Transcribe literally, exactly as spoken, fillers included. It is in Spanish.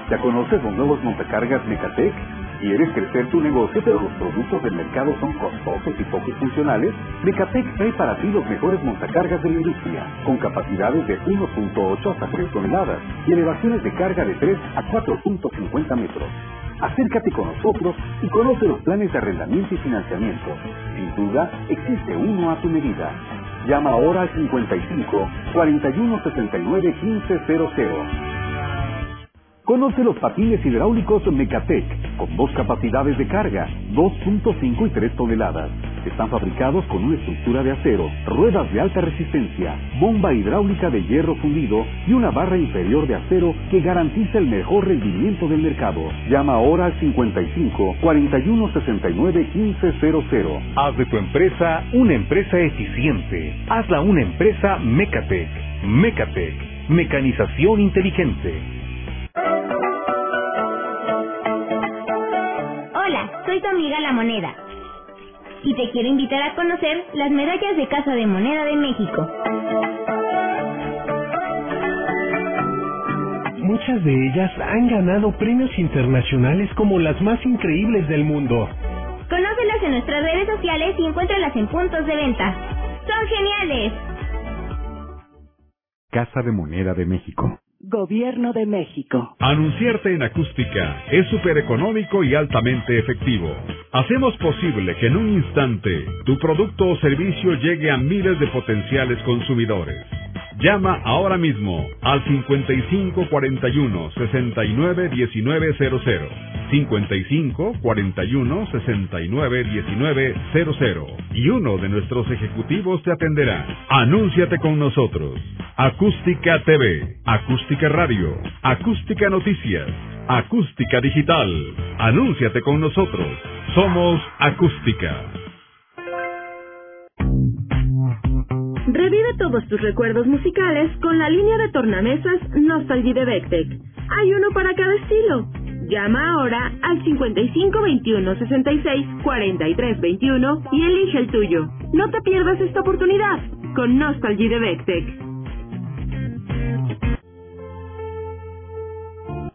¿Ya conoces los nuevos montacargas Mecatec? ¿Quieres crecer tu negocio, pero los productos del mercado son costosos y poco funcionales? Mecatec trae para ti los mejores montacargas de la industria, con capacidades de uno punto ocho hasta tres toneladas y elevaciones de carga de tres a cuatro punto cincuenta metros. Acércate con nosotros y conoce los planes de arrendamiento y financiamiento. Sin duda, existe uno a tu medida. Llama ahora al cincuenta y cinco, cuarenta y uno, sesenta y nueve, quince cero cero. Conoce los patines hidráulicos Mecatec, con dos capacidades de carga, dos punto cinco y tres toneladas. Están fabricados con una estructura de acero, ruedas de alta resistencia, bomba hidráulica de hierro fundido y una barra inferior de acero que garantiza el mejor rendimiento del mercado. Llama ahora al cincuenta y cinco, cuarenta y uno, sesenta y nueve, quince cero cero. Haz de tu empresa una empresa eficiente. Hazla una empresa Mecatec. Mecatec, mecanización inteligente. Hola, soy tu amiga La Moneda y te quiero invitar a conocer las medallas de Casa de Moneda de México. Muchas de ellas han ganado premios internacionales como las más increíbles del mundo. Conócelas en nuestras redes sociales y encuéntralas en puntos de venta. ¡Son geniales! Casa de Moneda de México. Gobierno de México. Anunciarte en acústica es súper económico y altamente efectivo. Hacemos posible que en un instante tu producto o servicio llegue a miles de potenciales consumidores. Llama ahora mismo al cincuenta y cinco, cuarenta y uno, sesenta y nueve, diecinueve cero cero. cincuenta y cinco, cuarenta y uno, sesenta y nueve, diecinueve cero cero. Y uno de nuestros ejecutivos te atenderá. Anúnciate con nosotros. Acústica T V, Acústica Radio, Acústica Noticias, Acústica Digital. Anúnciate con nosotros. Somos Acústica. Revive todos tus recuerdos musicales con la línea de tornamesas Nostalgia de Vectec. Hay uno para cada estilo. Llama ahora al cincuenta y cinco, veintiuno, sesenta y seis, cuarenta y tres, veintiuno y elige el tuyo. No te pierdas esta oportunidad con Nostalgia de Vectec.